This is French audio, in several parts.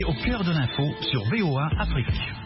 Au cœur de l'info sur VOA Afrique.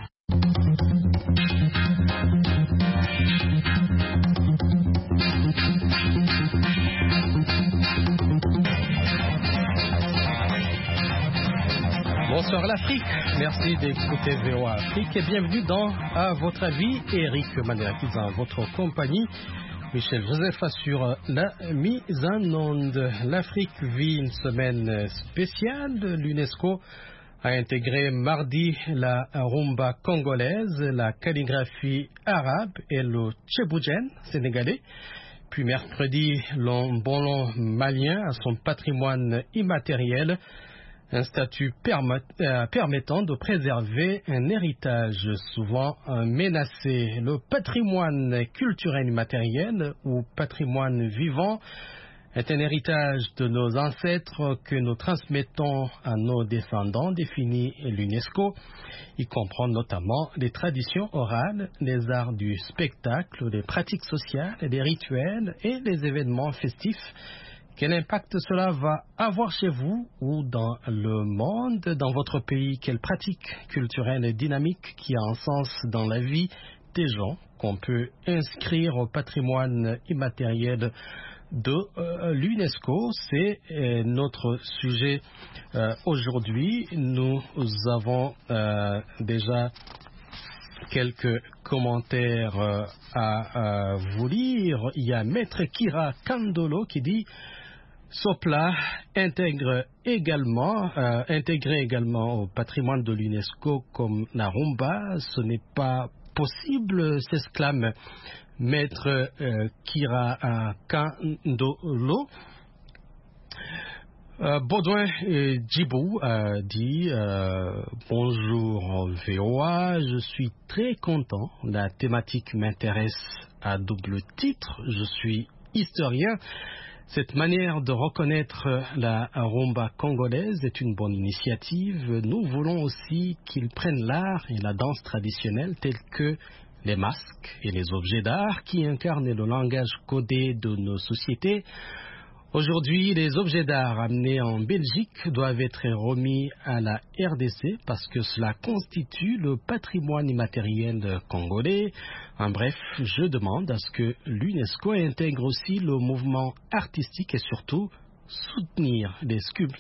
Bonsoir l'Afrique, merci d'écouter VOA Afrique et bienvenue dans À votre avis, Eric Manéakis en votre compagnie. Michel Joseph assure la mise en onde. L'Afrique vit une semaine spéciale. L'UNESCO a intégré mardi la rumba congolaise, la calligraphie arabe et le tchéboujen sénégalais. Puis mercredi, l'ombolon malien a son patrimoine immatériel, un statut permettant de préserver un héritage souvent menacé. Le patrimoine culturel immatériel ou patrimoine vivant est un héritage de nos ancêtres que nous transmettons à nos descendants, définit l'UNESCO. Il comprend notamment les traditions orales, les arts du spectacle, les pratiques sociales, les rituels et les événements festifs. Quel impact cela va avoir chez vous ou dans le monde, dans votre pays? Quelle pratique culturelle et dynamique qui a un sens dans la vie des gens qu'on peut inscrire au patrimoine immatériel de l'UNESCO? C'est notre sujet aujourd'hui. Nous avons déjà quelques commentaires à vous lire. Il y a Maître Kira Kandolo qui dit: Sopla intégré également au patrimoine de l'UNESCO comme la rumba, ce n'est pas possible, s'exclame Maître Kira Kandolo. Baudouin Djibou dit bonjour VOA, je suis très content, la thématique m'intéresse à double titre, je suis historien. Cette manière de reconnaître la rumba congolaise est une bonne initiative. Nous voulons aussi qu'ils prennent l'art et la danse traditionnelle tels que les masques et les objets d'art qui incarnent le langage codé de nos sociétés. Aujourd'hui, les objets d'art amenés en Belgique doivent être remis à la RDC parce que cela constitue le patrimoine immatériel congolais. En bref, je demande à ce que l'UNESCO intègre aussi le mouvement artistique et surtout soutenir les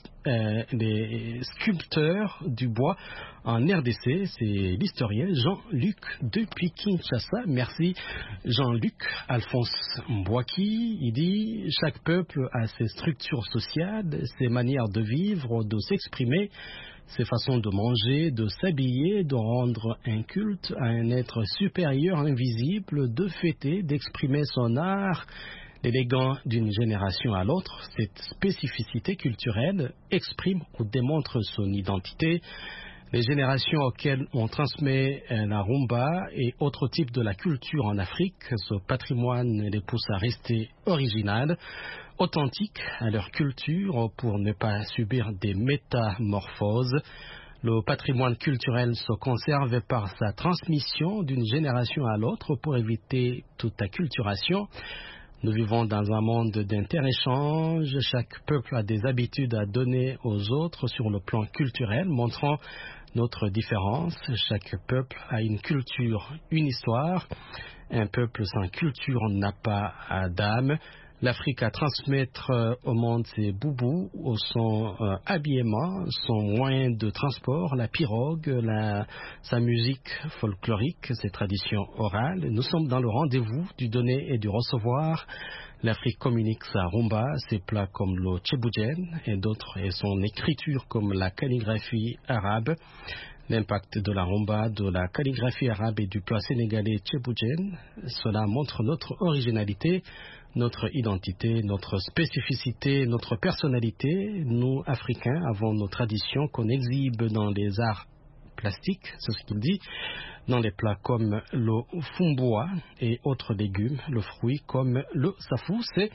sculpteurs du bois en RDC. C'est l'historien Jean-Luc depuis Kinshasa. Merci Jean-Luc. Alphonse Mbouaki, il dit: chaque peuple a ses structures sociales, ses manières de vivre, de s'exprimer, ses façons de manger, de s'habiller, de rendre un culte à un être supérieur invisible, de fêter, d'exprimer son art. L'élégant d'une génération à l'autre, cette spécificité culturelle exprime ou démontre son identité. Les générations auxquelles on transmet la rumba et autres types de la culture en Afrique, ce patrimoine les pousse à rester original, authentiques à leur culture pour ne pas subir des métamorphoses. Le patrimoine culturel se conserve par sa transmission d'une génération à l'autre pour éviter toute acculturation. Nous vivons dans un monde d'interéchange. Chaque peuple a des habitudes à donner aux autres sur le plan culturel, montrant notre différence. Chaque peuple a une culture, une histoire. Un peuple sans culture n'a pas d'âme. L'Afrique a transmettre au monde ses boubous, son habillement, son moyen de transport, la pirogue, sa musique folklorique, ses traditions orales. Nous sommes dans le rendez-vous du donner et du recevoir. L'Afrique communique sa rumba, ses plats comme le tchéboujen et d'autres, et son écriture comme la calligraphie arabe. L'impact de la rumba, de la calligraphie arabe et du plat sénégalais tchéboujen, cela montre notre originalité, notre identité, notre spécificité, notre personnalité. Nous, Africains, avons nos traditions qu'on exhibe dans les arts plastiques, c'est ce qu'il dit, dans les plats comme le fumboa et autres légumes, le fruit comme le safou. C'est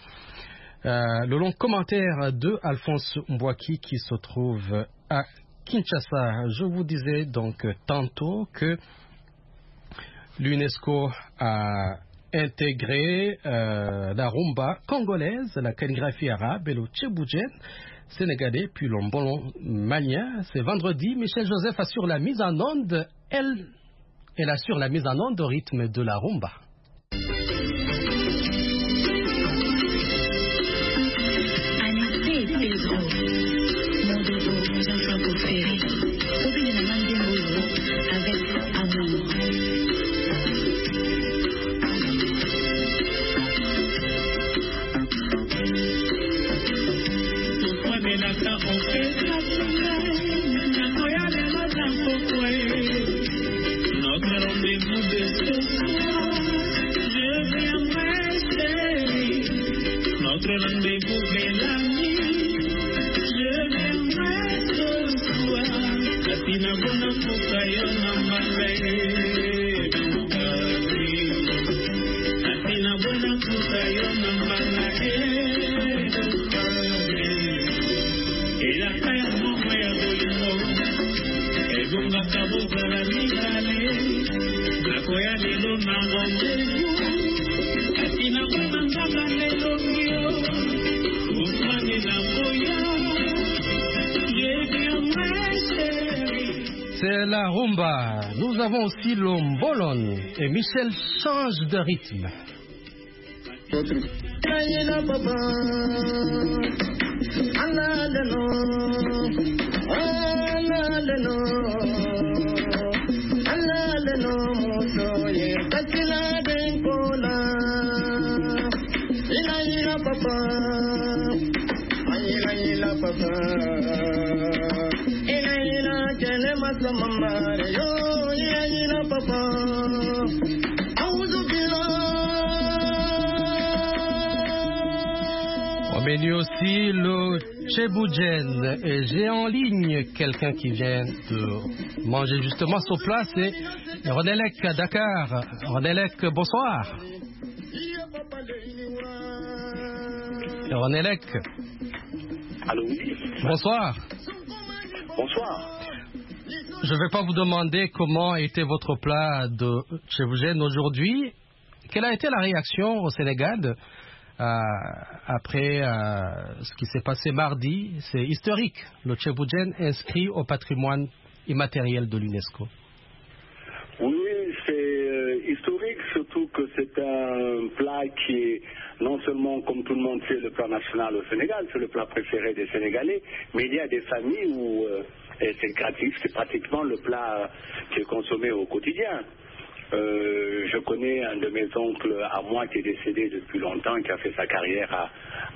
le long commentaire de Alphonse Mbouaki qui se trouve à Kinshasa. Je vous disais donc tantôt que l'UNESCO a intégré la rumba congolaise, la calligraphie arabe et le tchéboujen sénégalais, puis l'ombolon malien. C'est vendredi. Michel Joseph assure la mise en onde. Elle assure la mise en onde au rythme de la rumba. C'est la rumba. Nous avons aussi l'ombolon. Et Michel change de rythme. Au menu aussi le tchéboujen. Et j'ai en ligne quelqu'un qui vient de manger justement son plat, c'est Ronelec à Dakar. Ronelec, bonsoir. Ronelec. Allô, oui. Bonsoir. Bonsoir. Je ne vais pas vous demander comment était votre plat de tchéboujen aujourd'hui. Quelle a été la réaction au Sénégal après ce qui s'est passé mardi? C'est historique, le tchéboujen inscrit au patrimoine immatériel de l'UNESCO. Oui, c'est historique, surtout que c'est un plat qui est non seulement, comme tout le monde sait, le plat national au Sénégal, c'est le plat préféré des Sénégalais, mais il y a des familles où c'est gratuit, c'est pratiquement le plat qui est consommé au quotidien. Je connais un de mes oncles à moi qui est décédé depuis longtemps, qui a fait sa carrière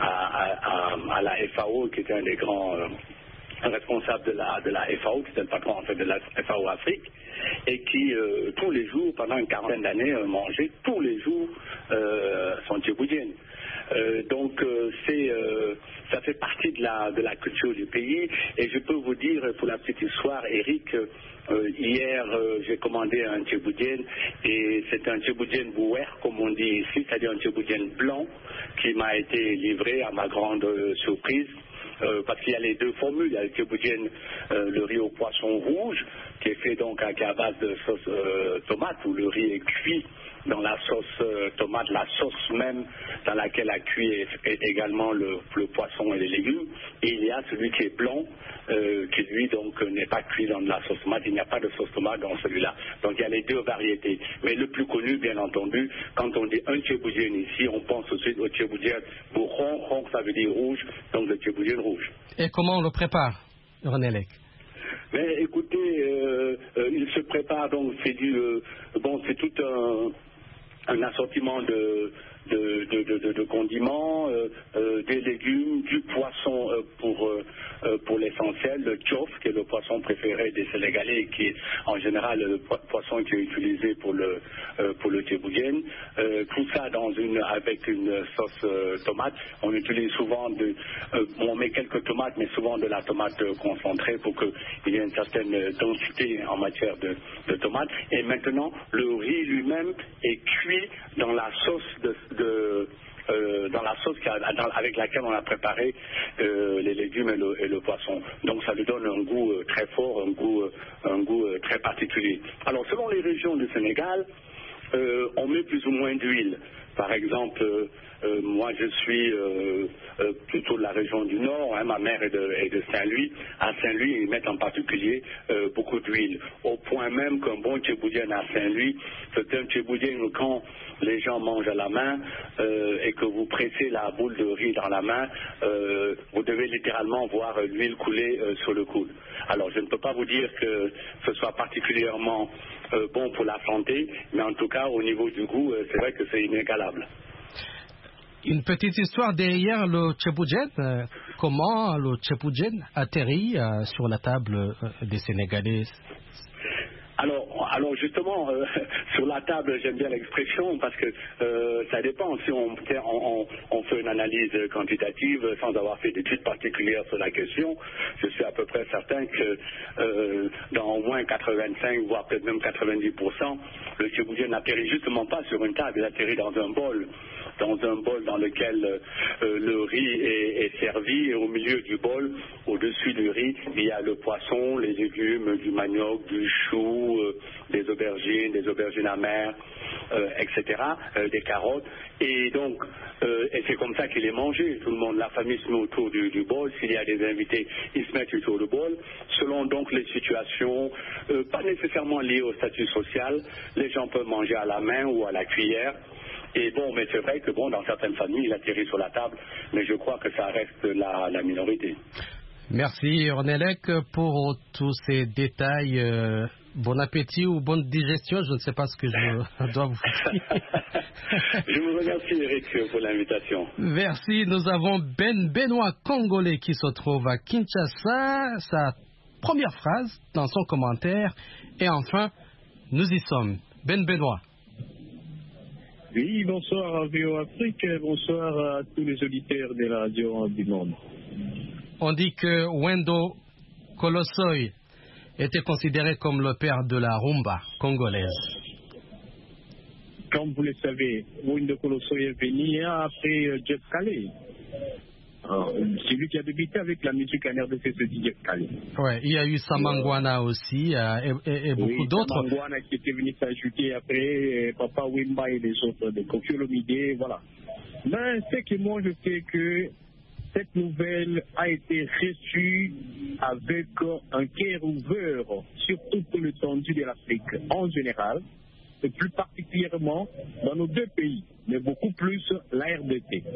à la FAO, qui était un des grands responsables de la FAO, qui était le patron en fait de la FAO Afrique, et qui tous les jours, pendant une quarantaine d'années, mangeait tous les jours son tchéboujen. Donc ça fait partie de la culture du pays, et je peux vous dire, pour la petite histoire, Eric, hier j'ai commandé un tchéboujen, et c'est un tchéboujen bouer, comme on dit ici, c'est-à-dire un tchéboujen blanc qui m'a été livré à ma grande surprise. Parce qu'il y a les deux formules, il y a le tchéboujen, le riz au poisson rouge, qui est fait donc à base de sauce tomate, où le riz est cuit dans la sauce tomate, la sauce même dans laquelle a cuit également le poisson et les légumes. Et il y a celui qui est blanc, qui lui donc n'est pas cuit dans de la sauce tomate, il n'y a pas de sauce tomate dans celui-là. Donc il y a les deux variétés. Mais le plus connu, bien entendu, quand on dit un tchéboujen ici, on pense tout de suite au tchéboujen bourron, ronc ça veut dire rouge, donc le tchéboujen rouge. Et comment on le prépare, Ronelec? Mais écoutez, il se prépare donc, c'est c'est tout un assortiment de condiments, des légumes, du poisson pour l'essentiel, le tchof, qui est le poisson préféré des Sénégalais, qui est en général le poisson qui est utilisé pour le tchéboujen. Tout ça avec une sauce tomate. On utilise souvent on met quelques tomates, mais souvent de la tomate concentrée pour qu'il y ait une certaine densité en matière de tomates. Et maintenant, le riz lui-même est cuit dans la sauce dans la sauce avec laquelle on a préparé les légumes et le poisson. Donc ça lui donne un goût très fort, un goût très particulier. Alors selon les régions du Sénégal, on met plus ou moins d'huile. Par exemple, moi je suis plutôt de la région du Nord, ma mère est de Saint-Louis. À Saint-Louis, ils mettent en particulier beaucoup d'huile. Au point même qu'un bon tchéboudienne à Saint-Louis, c'est un tchéboudienne quand les gens mangent à la main et que vous pressez la boule de riz dans la main, vous devez littéralement voir l'huile couler sur le coude. Alors je ne peux pas vous dire que ce soit particulièrement bon pour la santé, mais en tout cas au niveau du goût, c'est vrai que c'est inégalable. Une petite histoire derrière le tchéboudienne. Comment le tchéboudienne atterrit sur la table des Sénégalais? Alors justement, sur la table, j'aime bien l'expression parce que ça dépend. Si on fait une analyse quantitative sans avoir fait d'études particulières sur la question, je suis à peu près certain que dans au moins 85, voire peut-être même 90%, le tchéboudienne n'atterrit justement pas sur une table, il atterrit dans un bol dans lequel le riz est servi, et au milieu du bol, au-dessus du riz, il y a le poisson, les légumes, du manioc, du chou, des aubergines amères, etc., des carottes. Et donc, et c'est comme ça qu'il est mangé. Tout le monde, la famille se met autour du bol. S'il y a des invités, ils se mettent autour du bol. Selon donc les situations, pas nécessairement liées au statut social, les gens peuvent manger à la main ou à la cuillère. Et bon, mais c'est vrai que bon, dans certaines familles, il atterrit sur la table, mais je crois que ça reste la minorité. Merci Ornelec pour tous ces détails. Bon appétit ou bonne digestion, je ne sais pas ce que je dois vous dire. Je vous remercie Eric pour l'invitation. Merci, nous avons Benoît Congolais qui se trouve à Kinshasa. Sa première phrase dans son commentaire. Et enfin, nous y sommes. Benoît. Oui, bonsoir à VO Afrique, bonsoir à tous les auditeurs de la radio du monde. On dit que Wendo Kolosoy était considéré comme le père de la rumba congolaise. Comme vous le savez, Wendo Kolosoy est venu après Jeff Kallé. C'est lui qui a débuté avec la musique en RDC, c'est Jeff Kallé. Ouais, il y a eu Samangwana aussi et beaucoup d'autres. Samangwana qui était venu s'ajouter après, Papa Wimba et les autres, de Koffi Olomide, voilà. Mais c'est que moi je sais que cette nouvelle a été reçue avec un cœur ouvert sur toute l'étendue de l'Afrique en général, et plus particulièrement dans nos deux pays, mais beaucoup plus la RDC.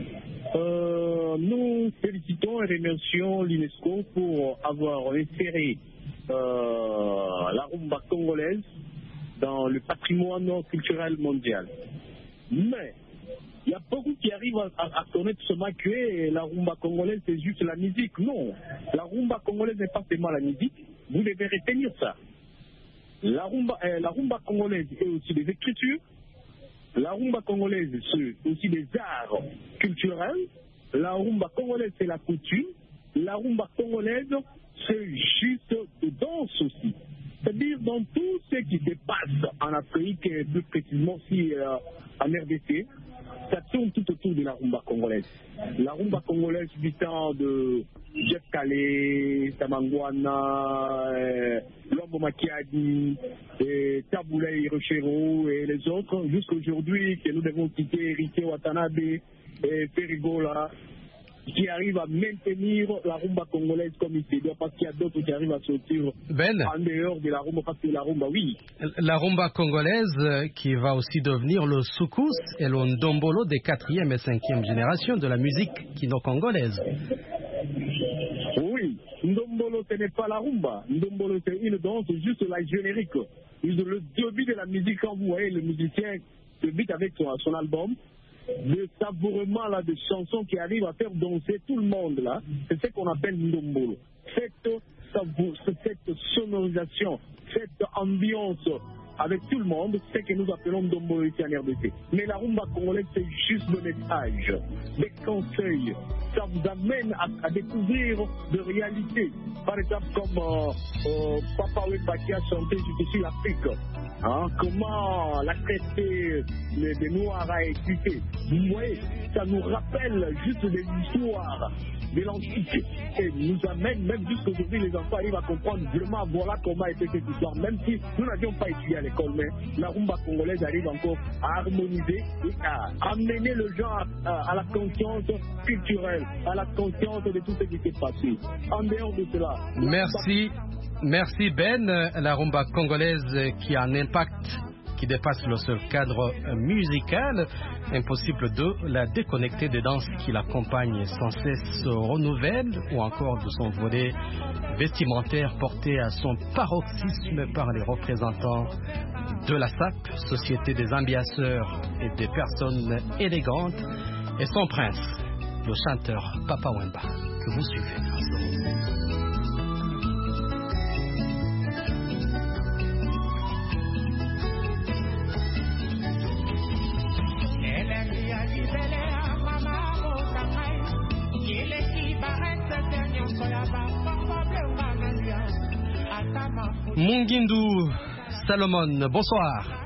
Nous félicitons et remercions l'UNESCO pour avoir inséré la rumba congolaise dans le patrimoine culturel mondial. Mais il y a beaucoup qui arrivent à connaître seulement que la rumba congolaise c'est juste la musique. Non, la rumba congolaise n'est pas seulement la musique, vous devez retenir ça. La rumba congolaise est aussi des écritures, la rumba congolaise c'est aussi des arts culturels, la rumba congolaise c'est la coutume, la rumba congolaise c'est juste de danse aussi. C'est-à-dire dans tout ce qui se passe en Afrique, et plus précisément aussi en RDC, ça tourne tout autour de la rumba congolaise. La rumba congolaise du temps de Jeff Kallé, Samangwana, Lombo Makiadi, Taboulay Hiroshiro et les autres, jusqu'à aujourd'hui que nous devons quitter Riké Watanabe et Ferigola, qui arrivent à maintenir la rumba congolaise comme il se doit, parce qu'il y a d'autres qui arrivent à sortir en dehors de la rumba, parce que la rumba, oui. La rumba congolaise qui va aussi devenir le soukous et le ndombolo des 4e et 5e générations de la musique kino-congolaise. Oui, ndombolo ce n'est pas la rumba, ndombolo c'est une danse, juste la générique. Le début de la musique, quand vous voyez le musicien débute avec son album, le savourement là, de chansons qui arrivent à faire danser tout le monde là, c'est ce qu'on appelle ndombolo. Cette sonorisation, cette ambiance avec tout le monde, c'est ce que nous appelons ndombolo ici en RDC. Mais la rumba congolaise, c'est juste le message, des conseils. Ça vous amène à découvrir de réalités. Par exemple, comme Papa Wemba qui a chanté jusqu'ici l'Afrique. Comment la traité des Noirs a expliqué. Vous voyez, ça nous rappelle juste des histoires de l'Antiquité et nous amène même jusqu'aujourd'hui, les enfants arrivent à comprendre vraiment voilà comment était cette histoire. même si nous n'avions pas étudié à l'école, mais la rumba congolaise arrive encore à harmoniser et à amener le genre à la conscience culturelle, à la conscience de tout ce qui s'est passé. En dehors de cela... Merci Ben, la rumba congolaise qui a un impact qui dépasse le seul cadre musical, impossible de la déconnecter des danses qui l'accompagnent sans cesse renouvelle ou encore de son volet vestimentaire porté à son paroxysme par les représentants de la SAP, Société des ambianceurs et des personnes élégantes, et son prince, le chanteur Papa Wemba, que vous suivez. Mungindu Salomon, bonsoir.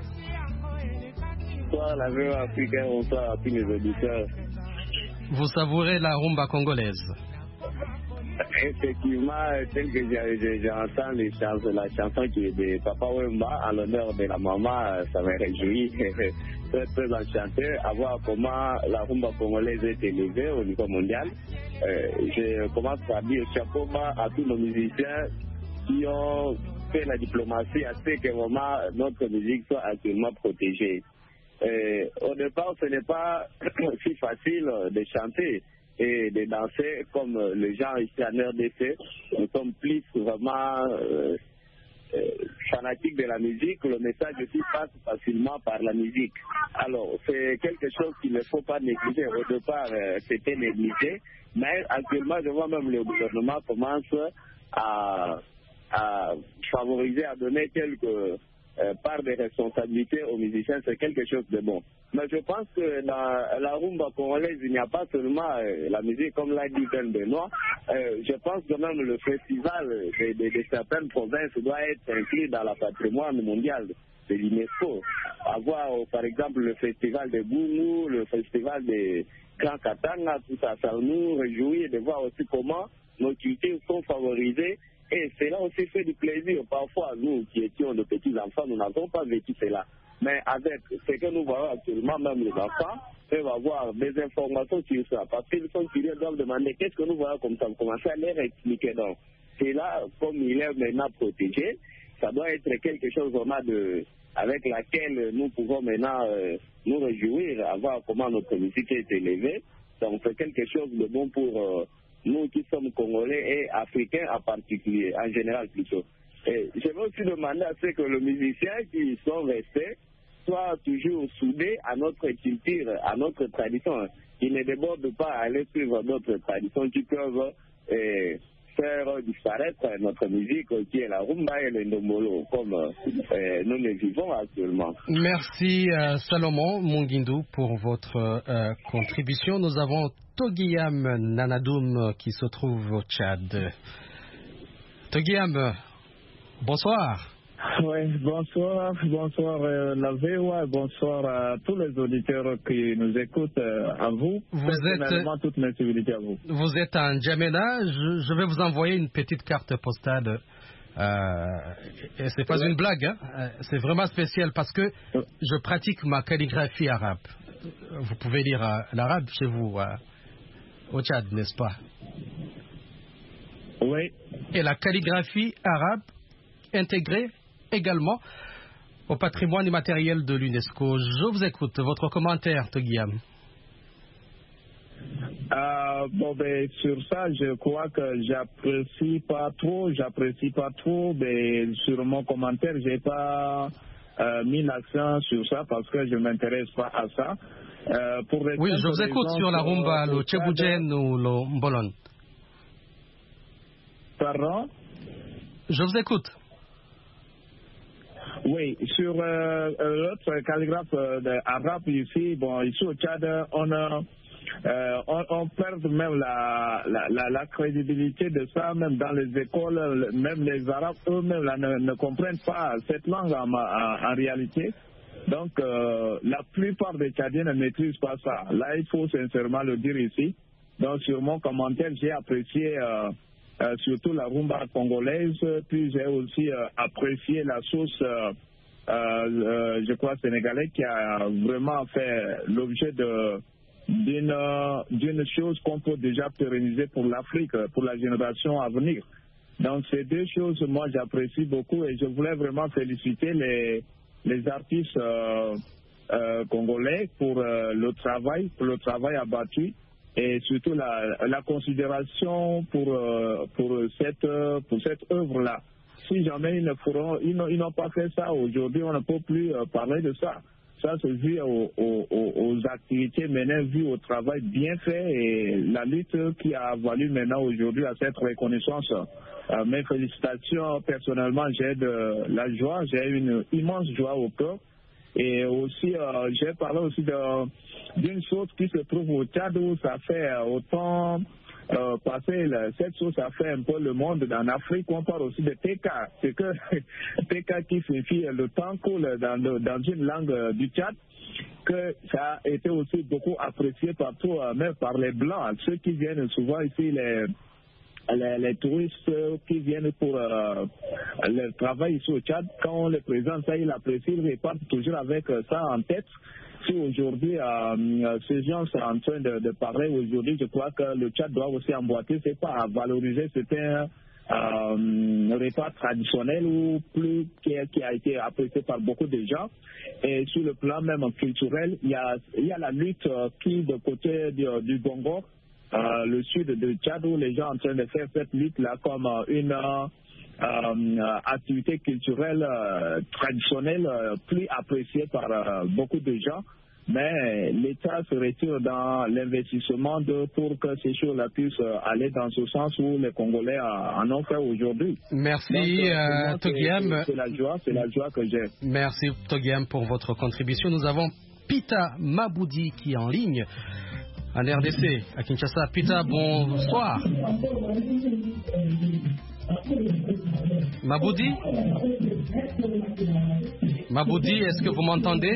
Bonsoir la VOA africaine, bonsoir à tous les auditeurs. Vous savourez la rumba congolaise? Effectivement, tel que j'entends la chanson qui est de Papa Wemba en l'honneur de la maman, ça me réjouit. Très très enchanté à voir comment la rumba congolaise est élevée au niveau mondial. Je commence par dire chapeau bas à tous nos musiciens qui ont fait la diplomatie à ce que vraiment notre musique soit actuellement protégée. Au départ, ce n'est pas si facile de chanter et de danser comme le genre ici en RDC. Nous sommes plus vraiment fanatiques de la musique. Le message aussi passe facilement par la musique. Alors, c'est quelque chose qu'il ne faut pas négliger. Au départ, c'était négligé, mais actuellement, je vois même le gouvernement commence à favoriser, à donner quelques parts de responsabilité aux musiciens. C'est quelque chose de bon. Mais je pense que dans la rumba congolaise, il n'y a pas seulement la musique, comme l'a dit Ben Benoît. Je pense que même le festival de certaines provinces doit être inclus dans le patrimoine mondial de l'UNESCO. Avoir, par exemple, le festival de Boumou, le festival de Grand Katanga, tout ça, ça nous réjouit de voir aussi comment nos cultures sont favorisées. Et cela aussi fait du plaisir. Parfois, nous qui étions de petits enfants, nous n'avons pas vécu cela. Mais avec ce que nous voyons actuellement, même les enfants peuvent avoir des informations sur ça. Parce qu'ils sont curieux, doivent demander qu'est-ce que nous voyons comme ça. Commencer à leur expliquer. Donc, c'est là, comme il est maintenant protégé, ça doit être quelque chose vraiment avec laquelle nous pouvons maintenant nous réjouir, à voir comment notre musique est élevée. Donc, c'est quelque chose de bon pour nous qui sommes Congolais et Africains en particulier, en général plutôt. Et je veux aussi demander à ce que les musiciens qui sont restés soient toujours soudés à notre culture, à notre tradition, qui ne débordent pas à aller suivre d'autres traditions qui peuvent faire disparaître notre musique qui est la rumba et le ndomolo, comme nous le vivons actuellement. Merci Salomon Mungindu pour votre contribution. Nous avons Toguiyam Nanadoum qui se trouve au Tchad. Toguiyam, bonsoir. Oui, bonsoir la VOA, bonsoir à tous les auditeurs qui nous écoutent, à vous. Personnellement, toutes mes civilités à vous. Vous êtes en Djamena, je vais vous envoyer une petite carte postale. Et c'est pas une blague, hein. C'est vraiment spécial parce que je pratique ma calligraphie arabe. Vous pouvez lire l'arabe chez vous au Tchad, n'est-ce pas? Oui. Et la calligraphie arabe intégrée également au patrimoine immatériel de l'UNESCO. Je vous écoute. Votre commentaire, Toguiyam. Sur ça, je crois que j'apprécie pas trop, mais sur mon commentaire, j'ai pas mis l'accent sur ça parce que je m'intéresse pas à ça. Oui, je vous écoute sur la rumba, le Tchéboujen ou le Mbolon. Pardon? Je vous écoute. Oui, sur l'autre calligraphe arabe ici, ici au Tchad, on perd même la crédibilité de ça, même dans les écoles, même les Arabes eux-mêmes ne comprennent pas cette langue en réalité. Donc, la plupart des Tchadiens ne maîtrisent pas ça. Là, il faut sincèrement le dire ici. Donc, sur mon commentaire, j'ai apprécié surtout la rumba congolaise. Puis j'ai aussi apprécié la sauce, je crois, sénégalaise, qui a vraiment fait l'objet d'une chose qu'on peut déjà pérenniser pour l'Afrique, pour la génération à venir. Donc ces deux choses, moi j'apprécie beaucoup et je voulais vraiment féliciter les artistes congolais pour le travail abattu et surtout la considération pour cette œuvre-là. Si jamais ils n'ont pas fait ça aujourd'hui, on ne peut plus parler de ça. Ça se vit aux activités menées, vu au travail bien fait et la lutte qui a valu maintenant aujourd'hui à cette reconnaissance. Mes félicitations, personnellement, j'ai de la joie, j'ai une immense joie au cœur. Et aussi, j'ai parlé aussi d'une chose qui se trouve au Tchad où ça fait autant passer, cette chose a fait un peu le monde en Afrique. On parle aussi de TK. C'est que TK qui signifie le temps coule dans une langue du Tchad, que ça a été aussi beaucoup apprécié partout, même par les Blancs. Ceux qui viennent souvent ici, les touristes qui viennent pour le travail ici au Tchad, quand on les présente ça, ils apprécient, ils repartent toujours avec ça en tête. Si aujourd'hui, ces gens sont en train de parler aujourd'hui, je crois que le Tchad doit aussi emboîter, c'est pas à valoriser, c'est un repas traditionnel ou plus qui a été apprécié par beaucoup de gens. Et sur le plan même culturel, il y a la lutte qui, de côté du Congo, le sud de Tchad, où les gens sont en train de faire cette lutte-là comme une activité culturelle traditionnelle plus appréciée par beaucoup de gens. Mais l'État se retire dans l'investissement pour que ces choses-là puissent aller dans ce sens où les Congolais en ont fait aujourd'hui. Merci Togiam. C'est la joie que j'ai. Merci Togiam pour votre contribution. Nous avons Pita Maboudi qui est en ligne en RDC à Kinshasa. Pita, bonsoir. Maboudi, est-ce que vous m'entendez?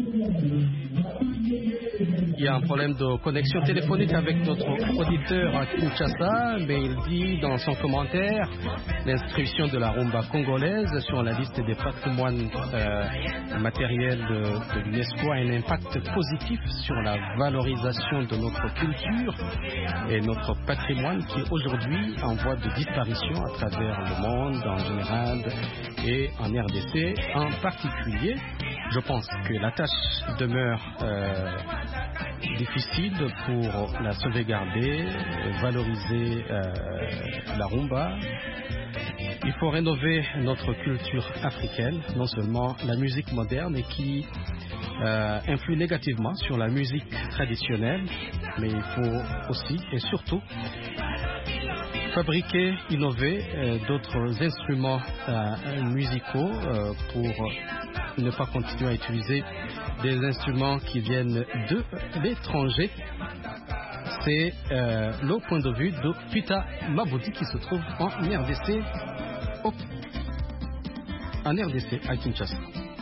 Il y a un problème de connexion téléphonique avec notre auditeur à Kinshasa, mais il dit dans son commentaire l'inscription de la rumba congolaise sur la liste des patrimoines matériels de l'UNESCO a un impact positif sur la valorisation de notre culture et notre patrimoine qui est aujourd'hui en voie de disparition à travers le monde en général et en RDC en particulier. Je pense que la tâche demeure difficile pour la sauvegarder, valoriser la rumba. Il faut rénover notre culture africaine, non seulement la musique moderne et qui influe négativement sur la musique traditionnelle, mais il faut aussi et surtout fabriquer, innover d'autres instruments musicaux pour ne pas continuer à utiliser des instruments qui viennent de l'étranger. C'est le point de vue de Pita Maboudi qui se trouve en RDC, à Kinshasa.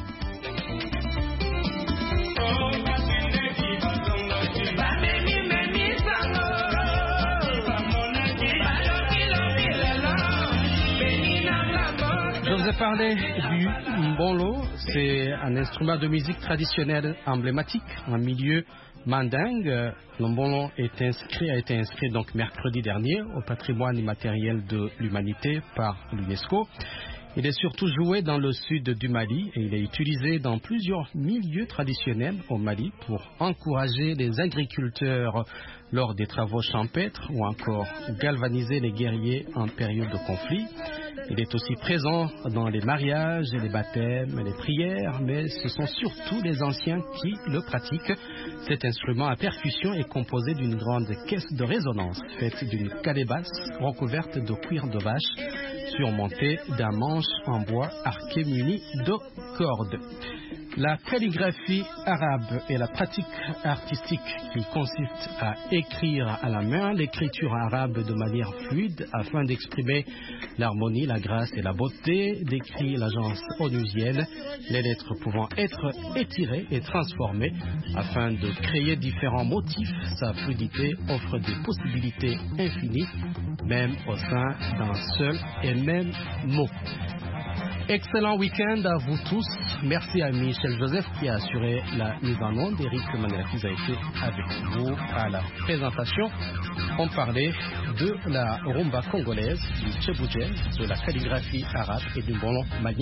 Je vous ai parlé du mbolo, c'est un instrument de musique traditionnel emblématique en milieu mandingue. Le mbolo a été inscrit donc mercredi dernier au patrimoine immatériel de l'humanité par l'UNESCO. Il est surtout joué dans le sud du Mali et il est utilisé dans plusieurs milieux traditionnels au Mali pour encourager les agriculteurs lors des travaux champêtres ou encore galvaniser les guerriers en période de conflit. Il est aussi présent dans les mariages, les baptêmes, les prières, mais ce sont surtout les anciens qui le pratiquent. Cet instrument à percussion est composé d'une grande caisse de résonance faite d'une calebasse recouverte de cuir de vache surmontée d'un manche en bois arqué muni de cordes. La calligraphie arabe est la pratique artistique qui consiste à écrire à la main l'écriture arabe de manière fluide afin d'exprimer l'harmonie, la grâce et la beauté, décrit l'agence onusienne, les lettres pouvant être étirées et transformées afin de créer différents motifs. Sa fluidité offre des possibilités infinies, même au sein d'un seul et même mot. Excellent week-end à vous tous. Merci à Michel Joseph qui a assuré la mise en onde. Eric Manelakis a été avec vous à la présentation. On parlait de la rumba congolaise, du tchéboujen, de la calligraphie arabe et du bon manière.